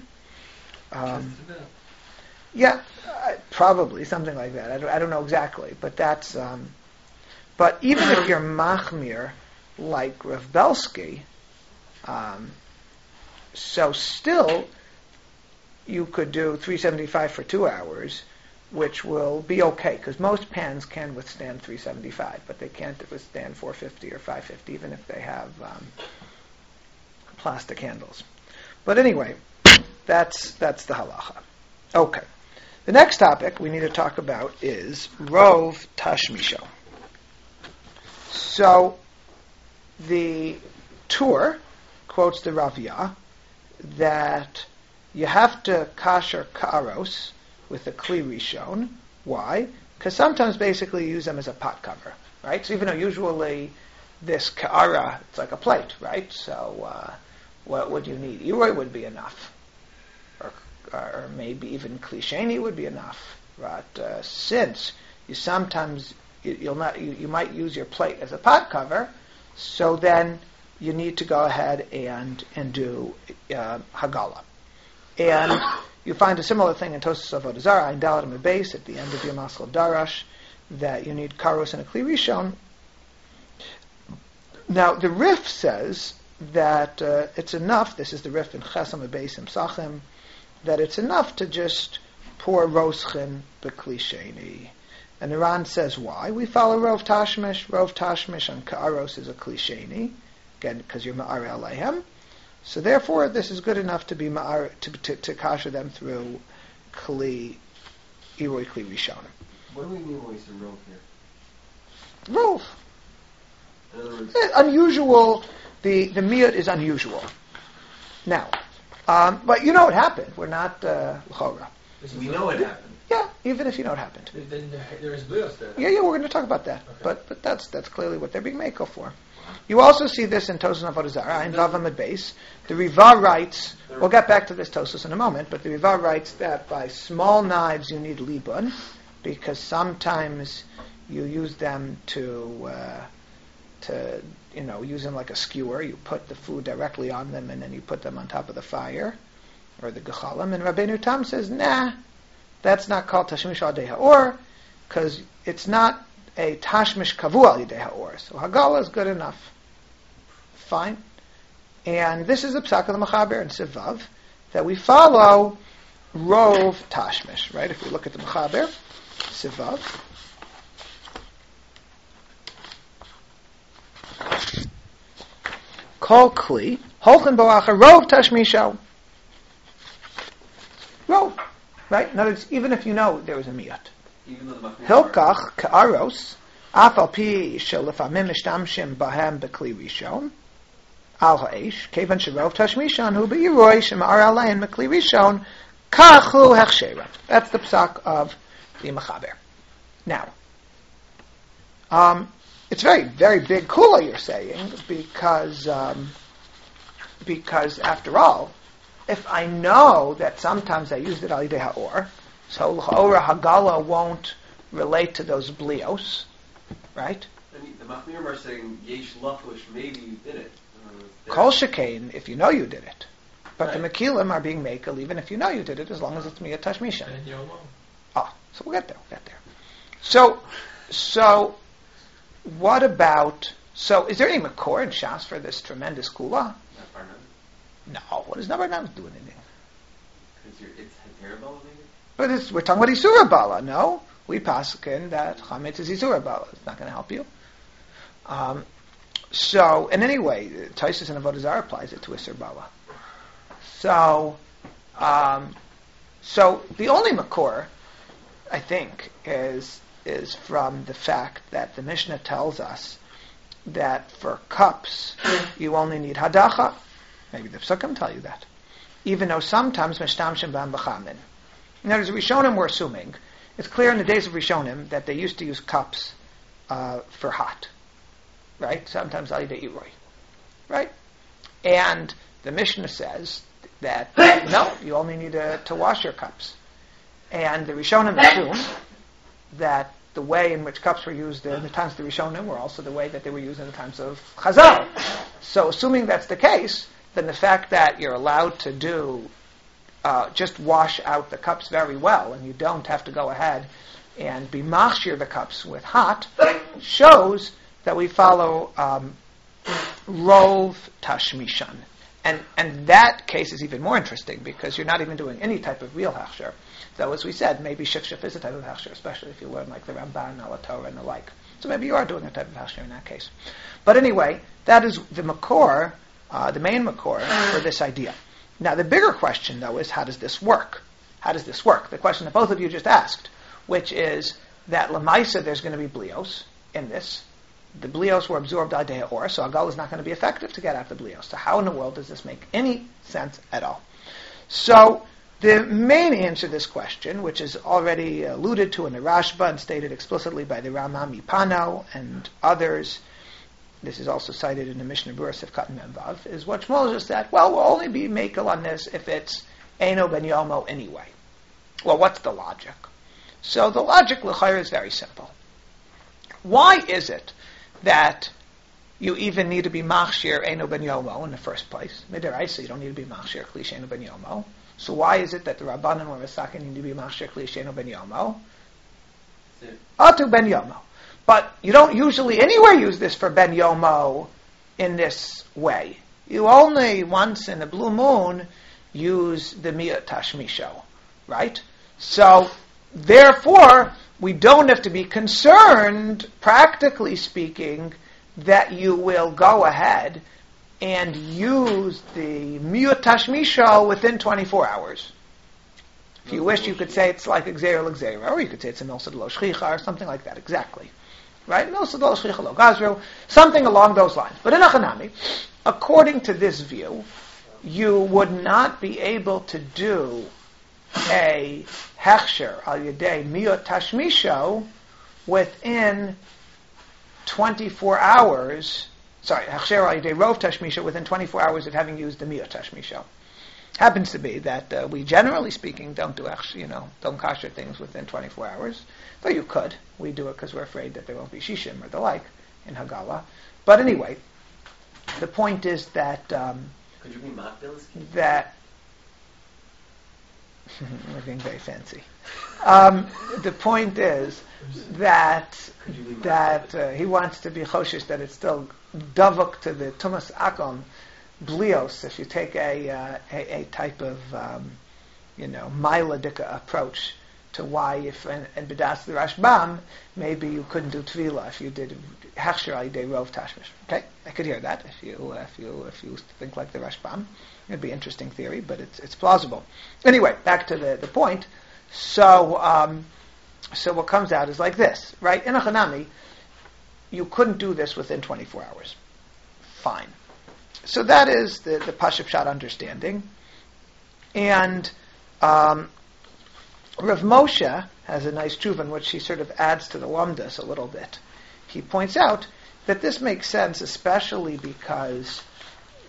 Yeah, probably something like that. I don't know exactly, but that's. But even if you're machmir like Rav Belsky, so still you could do 375 for 2 hours, which will be okay, because most pans can withstand 375, but they can't withstand 450 or 550, even if they have plastic handles. But anyway, that's the halacha. Okay. The next topic we need to talk about is Rov Tashmisho. So the Tur quotes the Raviyah that you have to kasher ka'aros with a kli rishon. Why? Because sometimes basically you use them as a pot cover, right? So even though usually this ka'ara, it's like a plate, right? So what would you need? Iroi would be enough. Or maybe even kli sheni would be enough. But since you sometimes you might use your plate as a pot cover, so then you need to go ahead and do hagala. And you find a similar thing in Tosas Avodah Zarah, in Dalet and Beis, at the end of your Maskal Darash, that you need karos and a kli rishon. Now the Rif says that it's enough. This is the Rif in Chesam Beis and Psachim, that it's enough to just pour roschen b'kli sheni. And the Ran says why. We follow Rov Tashmish. Rov Tashmish on Ka'aros is a kli sheni, again because you're ma'ar aleihem. So therefore, this is good enough to be ma'ar to kasher them through kli iroi kli rishon. What do we mean when we say rov here? Rov. In other words, unusual. The miyut is unusual. Now, but you know what happened. We're not l'chora. we know it happened. Yeah, even if you know what happened. Then there is blios there. Yeah, we're going to talk about that. Okay. But that's clearly what they're being mako for. You also see this in Tosas Avodah Zarah, in Vavam at Beis. The Riva writes, we'll get back to this Tosas in a moment, but the Riva writes that by small knives you need libun, because sometimes you use them to use them like a skewer. You put the food directly on them, and then you put them on top of the fire, or the gechalim. And Rabbeinu Tam says, nah, that's not called tashmish al yedei ha'or, because it's not a tashmish kavu al yedei ha'or. So hagala is good enough. Fine. And this is the psak of the Mechaber in Sivav, that we follow Rov Tashmish, right? If we look at the Mechaber, Sivav. Kol kli, holchen boacha Rov Tashmisho. Rov. Right? In other words, even if you know there was a miyat. Even though the Hilkach ka'aros, af al pi shelefamim mishtamshim bahem bekli rishon, al ha'esh, kevan sherov tashmishan hu be'iroi shema'ar alayin bekli rishon, kachu hechshera. That's the psak of the Mechaber. Now, it's very, very big kula you're saying, because after all, if I know that sometimes I used it al yidei ha'or, so l'cha'ora hagala won't relate to those blios, right? And the Machmirim are saying yesh lachush, maybe you did it. Kol shekain, if you know you did it. But Right. the Mekilim are being makel even if you know you did it, as long as it's miyat tashmisha. Ben Yomo. So we'll get there. So what about? So is there any makor in Shas for this tremendous kula? Not Barnum. No. What does number not do anything? Because it's terrible, maybe? But we're talking about Isura Bala. No, we paskin that chametz is Isura Bala. It's not going to help you. So, and anyway, Taisus and Avodah Zarah applies it to Isur Bala. So the only makor, I think, is from the fact that the Mishnah tells us that for cups you only need hadacha. Maybe the Psukim tell you that, even though sometimes mishtamshim b'am b'chamin. In other words, Rishonim were assuming it's clear in the days of Rishonim that they used to use cups for hot, right? Sometimes al yidei iroi, right? And the Mishnah says that no, you only need to wash your cups. And the Rishonim assume that the way in which cups were used in the times of the Rishonim were also the way that they were used in the times of Chazal. So assuming that's the case, then the fact that you're allowed to do just wash out the cups very well, and you don't have to go ahead and be machshir the cups with hot, shows that we follow rov tashmishan. And that case is even more interesting because you're not even doing any type of real hechsher. Though, as we said, maybe shifshif is a type of hechsher, especially if you learn like the Ramban, Al Torah, and the like. So maybe you are doing a type of hechsher in that case. But anyway, that is the makor, the main makor for this idea. Now, the bigger question, though, is how does this work? How does this work? The question that both of you just asked, which is that Lamaisa, there's going to be blios in this. The blios were absorbed al yidei ha'or, so agal is not going to be effective to get out the blios. So how in the world does this make any sense at all? So the main answer to this question, which is already alluded to in the Rashba and stated explicitly by the Rama Mipano and others, this is also cited in the Mishnah Berurah Sifkat Memvav, is what Shmuel just said, well, we'll only be makel on this if it's Eino ben Yomo anyway. Well, what's the logic? So the logic l'chayr is very simple. Why is it that you even need to be machshir Eino ben Yomo in the first place? Midiraisa, you don't need to be machshir Klish Eino ben Yomo. So why is it that the Rabbanan were Mesakin need to be machshir Klish Eino ben Yomo? Atu ben Yomo. But you don't usually anywhere use this for ben Yomo in this way. You only once in a blue moon use the miyat tashmisho, right? So therefore, we don't have to be concerned, practically speaking, that you will go ahead and use the miyut tashmisho within 24 hours. If you wish, you could say it's like Xera l'Xera, or you could say it's a milsad lo shchicha, or something like that, exactly. Right? Milsad lo shchicha lo gazru, something along those lines. But in Achanami, according to this view, you would not be able to do a hechsher al yedei miyot tashmisho within 24 hours. Sorry, hechsher al yedei rov tashmisho within 24 hours of having used the miyot tashmisho. Happens to be that we, generally speaking, don't do don't kasher things within 24 hours. Though you could, we do it because we're afraid that there won't be shishim or the like in Hagala. But anyway, the point is that could you be makbil? That we're being very fancy. The point is that he wants to be choshish that it's still davuk to the tumas akon blios. If you take a type of mailadika approach to why if and bedas the Rashbam maybe you couldn't do tvila if you did hechsher al yedei rov tashmish. Okay, I could hear that if you think like the Rashbam. It'd be an interesting theory, but it's plausible. Anyway, back to the point. So what comes out is like this, right? In a Hanami, you couldn't do this within 24 hours. Fine. So that is the Pashup Pshat understanding. And Rav Moshe has a nice tshuva in which he sort of adds to the Lamdas a little bit. He points out that this makes sense especially because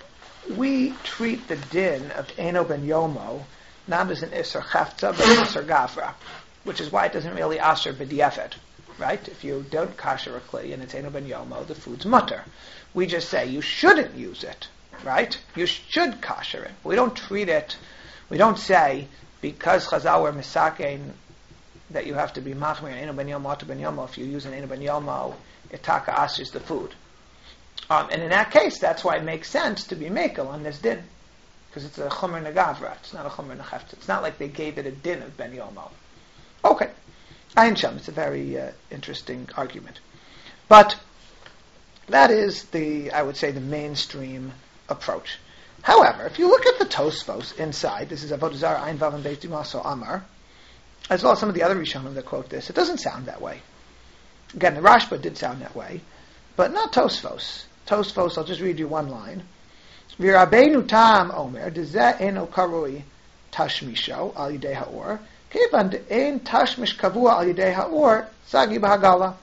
we treat the din of Eno ben Yomo not as an Isser Chaftza, but an Isser Gavra, which is why it doesn't really Asher b'di'evet, right? If you don't kasher a kli and it's Eno ben Yomo, the food's mutter. We just say you shouldn't use it, right? You should kasher it. We don't treat it, we don't say, because Chazal were misakein, that you have to be machmir Eno ben Yomo, Ata ben Yomo. If you use an Eno ben Yomo, it taka ashers the food. And in that case, that's why it makes sense to be mekel on this din, because it's a chomer negavra. It's not a chomer nechefta. It's not like they gave it a din of ben yomo. Okay, ayin sham. It's a very interesting argument, but that is I would say, the mainstream approach. However, if you look at the Tosfos inside, this is Avodah Zarah Ayin Vav and Beis Dimaso Amar, as well as some of the other Rishonim that quote this. It doesn't sound that way. Again, the Rashba did sound that way, but not Tosfos. Tosfos, I'll just read you one line. V'Rabbeinu Tam Omer, Dezeh eno karui tashmisho al yidei ha'or, kivan de'en tashmish kavua al yidei ha'or, sagi b'hagala.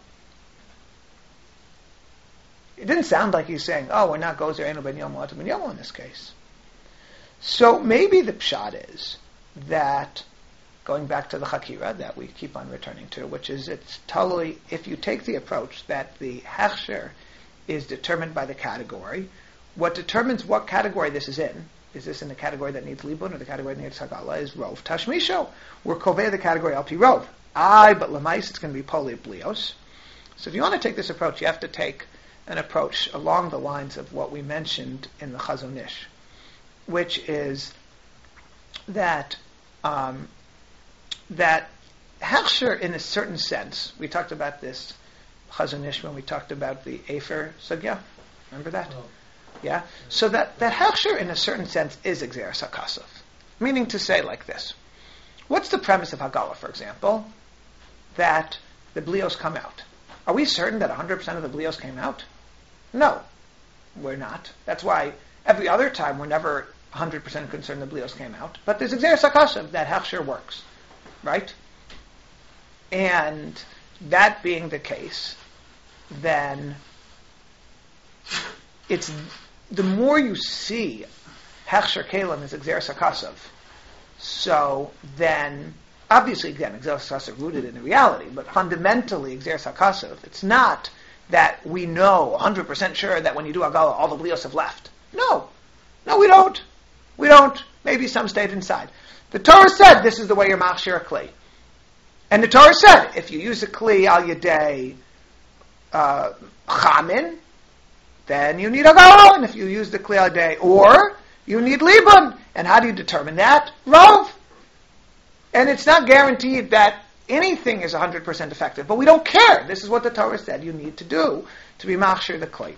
It didn't sound like he's saying, oh, we're not gozer eno ben yomo ata ben yomo in this case. So maybe the pshat is that, going back to the Chakira that we keep on returning to, which is it's totally, if you take the approach that the hechsher is determined by the category, what determines what category this is this in the category that needs libun or the category that needs hagala, is rov tashmisho. We're kovei the category al pi rov. But lamais it's going to be poli blios. So if you want to take this approach, you have to take an approach along the lines of what we mentioned in the Chazon Ish, which is that that hechsher, in a certain sense, we talked about this Chazon Ish when we talked about the Efer Sugya. Remember that? Oh. Yeah? So that hechsher, in a certain sense, is Exeris HaKasav. Meaning to say like this. What's the premise of Hagala, for example? That the blios come out. Are we certain that 100% of the blios came out? No, we're not. That's why every other time we're never 100% concerned the blios came out. But there's Exeris HaKasav, that hechsher works. Right? And that being the case, then it's the more you see hechsher kelim is exeris hakasav. So then, obviously, again, exeris hakasav rooted in the reality, but fundamentally, exeris hakasav. It's not that we know 100% sure that when you do agala, all the blios have left. No, we don't. We don't. Maybe some stayed inside. The Torah said this is the way you're machshir a kli. And the Torah said, if you use a kli al yedei chamin, then you need agala. And if you use the kli al yedei or, you need libun. And how do you determine that? Rov. And it's not guaranteed that anything is 100% effective. But we don't care. This is what the Torah said you need to do to be machshir the kli.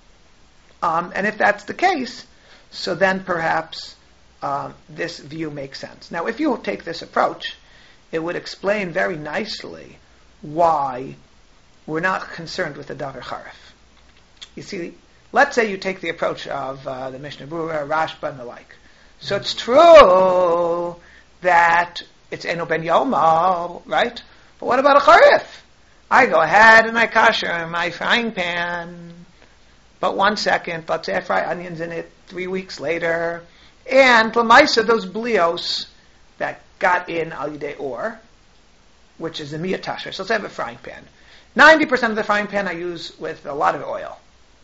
And if that's the case, so then perhaps this view makes sense. Now, if you take this approach, it would explain very nicely why we're not concerned with the davar charif. You see, let's say you take the approach of the Mishnah Berurah, Rashba, and the like. So it's true that it's eno ben yomo, right? But what about a charif? I go ahead and I kasher in my frying pan, but 1 second, let's say I fry onions in it 3 weeks later, and l'maisa, those blios that got in al yidei or, which is the miyat tashra. So let's have a frying pan. 90% of the frying pan I use with a lot of oil.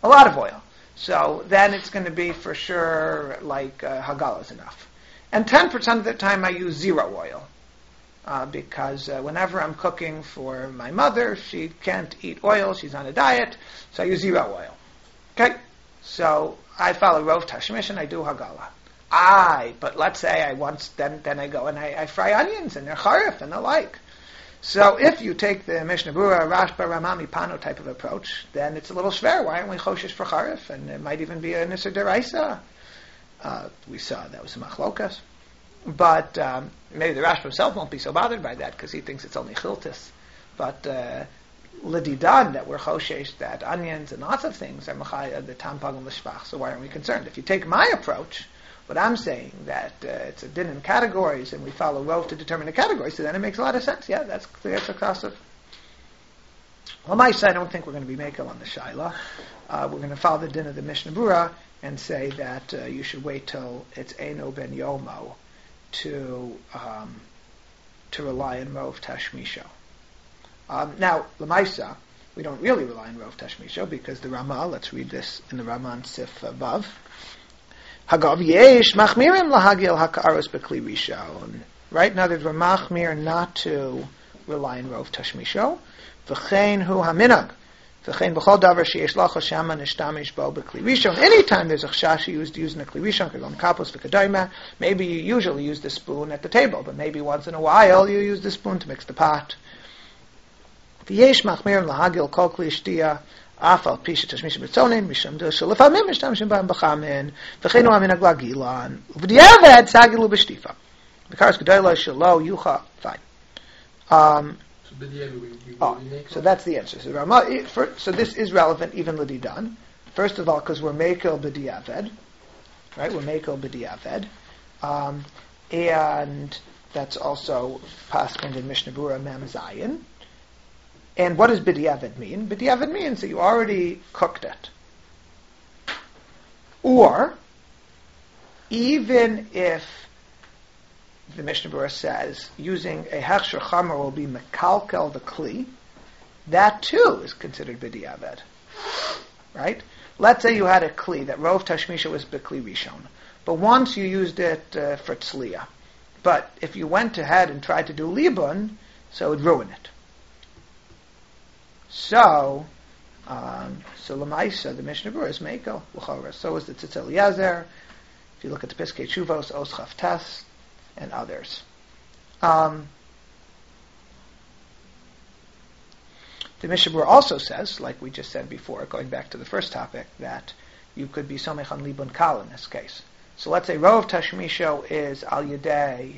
So then it's going to be for sure like hagala is enough. And 10% of the time I use zero oil. Because whenever I'm cooking for my mother, she can't eat oil, she's on a diet, so I use zero oil. Okay? So I follow rov tashmish and I do hagala. But let's say then I go and I fry onions and they're charif and the like. So if you take the Mishnah Berurah, Rashba, Ramami, Pano type of approach, then it's a little schwer. Why aren't we choshesh for charif? And it might even be a nisur deraisa. We saw that was a machlokas. But maybe the Rashba himself won't be so bothered by that because he thinks it's only chiltis. But l'didan, that we're choshesh, that onions and lots of things are machaya, the tam pagam l'shvach. So why aren't we concerned? If you take my approach, what I'm saying, that it's a din in categories, and we follow rov to determine the categories, so then it makes a lot of sense. Yeah, that's clear. It's a kasav. Well, my side, I don't think we're going to be makel on the shaila. We're going to follow the din of the Mishnah Berurah and say that you should wait till it's Eino ben Yomo to rely on Rov Tashmisho. Now, Lamaisa, we don't really rely on Rov Tashmisho because the Ramah, let's read this in the Raman Sif above. Hagav yesh machmirim lahagil hakaros bekli rishon. Right now, there's machmir not to rely on Rov Tashmisho. V'chein hu haminag. V'chein b'chol davar sheyesh lacha shama nishtamish bo bekli rishon. Anytime there's a chashash used using a kli rishon, kagon kapos v'kadayma, maybe you usually use the spoon at the table, but maybe once in a while you use the spoon to mix the pot. V'yesh machmirim lahagil kol kli shtiya. Afal pisha tashmisha betzonin misham dusha lefamim mishtamshim b'am b'chamin v'cheinu aminag lagilan v'diavad sagilu b'shtifa because gedayla shelo yucha fine. So that's the answer. So this is relevant even l'didan. First of all, because we're mekel b'diavad, right? We're mekel b'diavad, and that's also paskin in Mishnah Berurah Mem Zayin. And what does b'diavad mean? B'diavad means that you already cooked it. Or, even if the Mishnah Berurah says using a hechsher chamer will be mekalkel the kli, that too is considered b'diavad. Right? Let's say you had a kli that rov tashmisha was b'kli rishon, but once you used it for tzliya. But if you went ahead and tried to do libun, so it would ruin it. So Lamaisa, the Mishnah Berurah is Mekel, L'chora. So is the Tzitz Eliezer. If you look at the Piskei Tshuvos, Os Chavtes, and others. The Mishnah Berurah also says, like we just said before, going back to the first topic, that you could be Somech on Libun Kal in this case. So let's say Rov Tashmisho is Al Yedei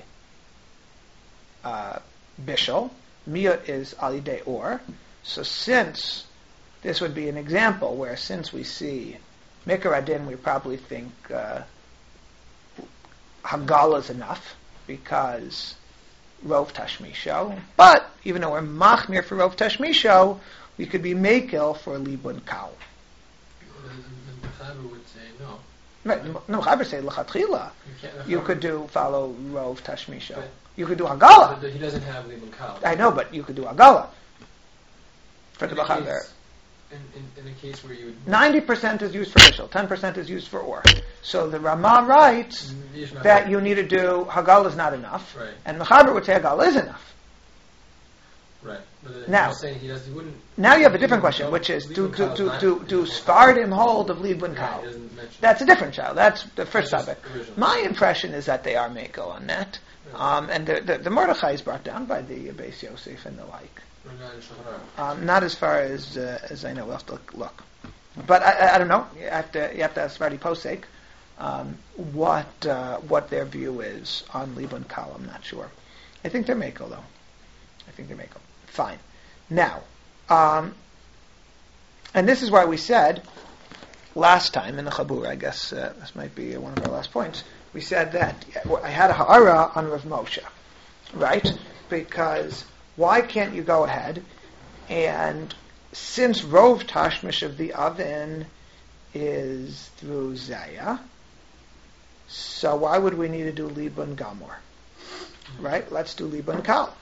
Bishel, Miyut is Al Yedei Or. So since this would be an example where since we see Mikar Adin, we probably think Hagala is enough because Rov Tashmisho. But even though we're Machmir for Rov Tashmisho, we could be Mekel for Libun Kal. The Chaber would say no. Right, no, Chaber say L'chatchila. You could follow Rov Tashmisho. You could do Hagala. He doesn't have Libun Kal. I know, but you could do Hagala. For the Bachaber. In a case where you would 90% is used for Bishul, 10% is used for Or. So the Ramah writes that you need to do Hagal is not enough, right. And Mechaber would say Hagal is enough. Right. But now, saying he wouldn't. Now you have a different question, which is do Sfardim hold of Libun Kal? That's a different child. That's the first topic. My impression is that they are Meko on that, and the Mordechai is brought down by the Beis Yosef and the like. Not as far as I know. We'll have to look, but I don't know. You have to ask Svardi Posek what their view is on Libun Kal. I'm not sure. I think they're Mako though. Fine. Now, and this is why we said last time in the Chabur. I guess this might be one of our last points. We said that I had a ha'ara on Rav Moshe, right? Because why can't you go ahead and since Rov Tashmish of the oven is through Zaya, so why would we need to do Libun Gamor? Right? Let's do Libun Kal.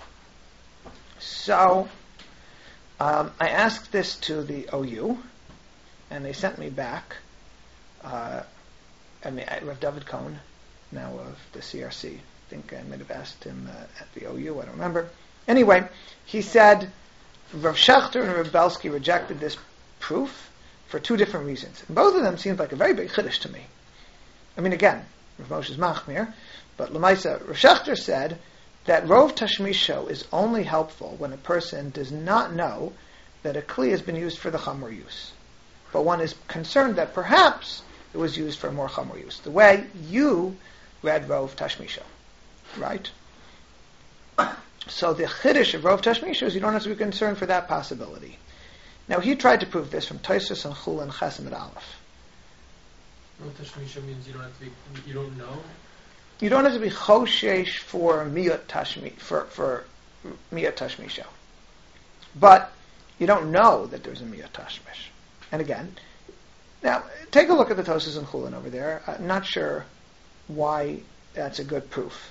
So I asked this to the OU, and they sent me back. Rav David Cohn, now of the CRC. I think I might have asked him at the OU. I don't remember. Anyway, he said Rav Shachter and Rav Belsky rejected this proof for two different reasons. And both of them seemed like a very big chiddush to me. I mean, again, Rav Moshe's Machmir, but Lamaisa, Rav Shachter said that Rov Tashmisho is only helpful when a person does not know that a kli has been used for the chamor use. But one is concerned that perhaps it was used for more chamor use. The way you read Rov Tashmisho, right? So the chiddush of Rov Tashmisha is you don't have to be concerned for that possibility. Now he tried to prove this from Tosfos and Chul and Chesem and Aleph. Rov Tashmisha means you don't have to be, you don't know. You don't have to be choshesh for miyut tashmisha, but you don't know that there's a miyut tashmish. And again, Now, take a look at the Tosas and Chulin over there. I'm not sure why that's a good proof.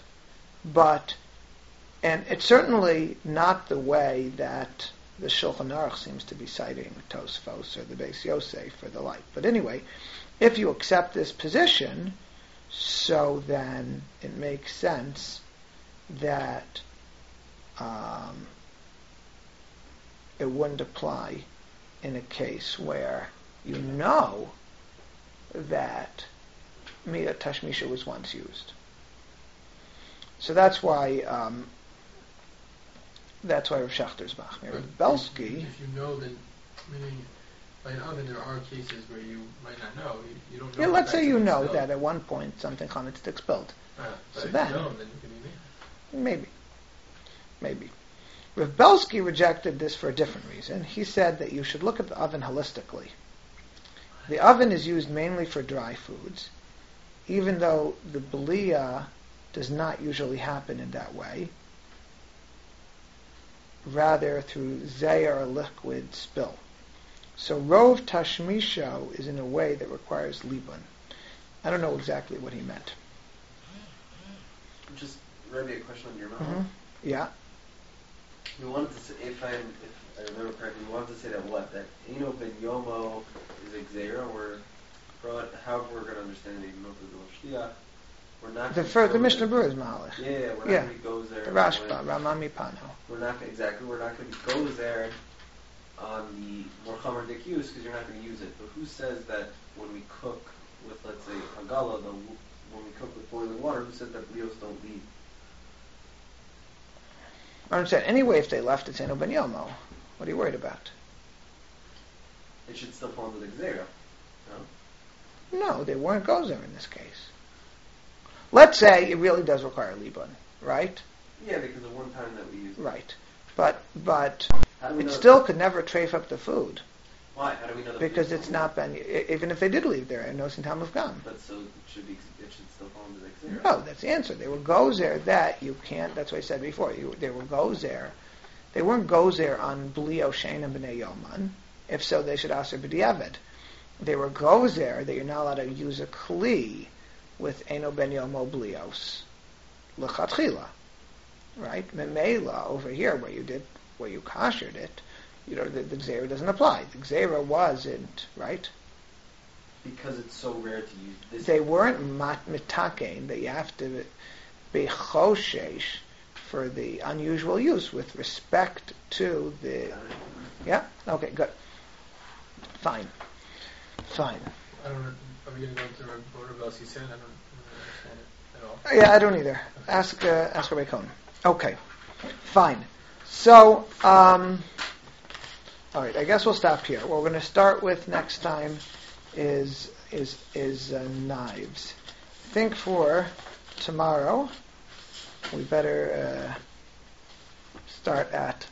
And it's certainly not the way that the Shulchan Aruch seems to be citing Tosfos or the Beis Yosef or the like. But anyway, if you accept this position, so then it makes sense that it wouldn't apply in a case where you know that Miyat Tashmisha was once used. So that's why Rav Schachter's machmir. Rav Belsky. If you know, then meaning by an oven, there are cases where you might not know. You don't know. Yeah, let's say you know that at one point something chametz stick spilled. So then you don't, then you can be maybe. Rav Belsky rejected this for a different reason. He said that you should look at the oven holistically. The oven is used mainly for dry foods, even though the belia does not usually happen in that way. Rather through zayar, or liquid spill. So rov tashmisho is in a way that requires libun. I don't know exactly what he meant. Just, Rabbi, a question on your mouth. Mm-hmm. Yeah. You wanted to say, if I remember correctly, you wanted to say that what? That Eino ben Yomo is a Gzeira, or however we're going to understand it, even though it's a Shliach, we're not The Mishnah Berurah is Mahalach. Yeah, we're not going to go there. The Rashba, Ramami Pano. We're not going to go there on the more Chomer Dikyus because you're not going to use it. But who says that when we cook with, let's say, Hagala, when we cook with boiling water, who said that Blios don't leave? I understand. Anyway, if they left, it's Eino ben Yomo. What are you worried about? It should still fall under the Gzeira. No? No, they weren't gozer in this case. Let's say it really does require libun, right? Yeah, because of one time that we used it. Right. But it still could never trafe up the food. Why? How do we know that? Because it's not been, even if they did leave there, and no time of gum. But so it should still fall under the Gzeira? No, that's the answer. They were gozer that you can't, that's what I said before, they were gozer. They weren't gozer on Blio Shein and B'nai Yoman. If so, they should aser b'diavad. They were gozer that you're not allowed to use a kli with Eino ben Yomo Blios l'chatchila, right? Memela over here where you kashered it, the gzeira doesn't apply. The gzeira wasn't, right? Because it's so rare to use this. They weren't mitakein that you have to be choshesh for the unusual use with respect to the. Yeah. Okay. Good. Fine. I don't know. Are we going to go into what Rav Belsky said? I don't understand it at all. Yeah, I don't either. Ask Rabbi Cohen. Okay, fine. So, all right. I guess we'll stop here. What we're going to start with next time is knives. I think for tomorrow we better start at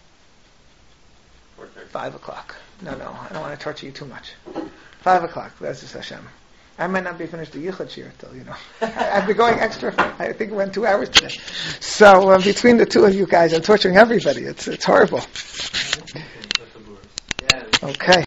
5 o'clock. No, I don't want to torture you too much. 5 o'clock. That's just Hashem. I might not be finished the Yichud Shir till, I've been going extra. I think it went 2 hours today. So between the two of you guys, I'm torturing everybody. It's horrible. Okay.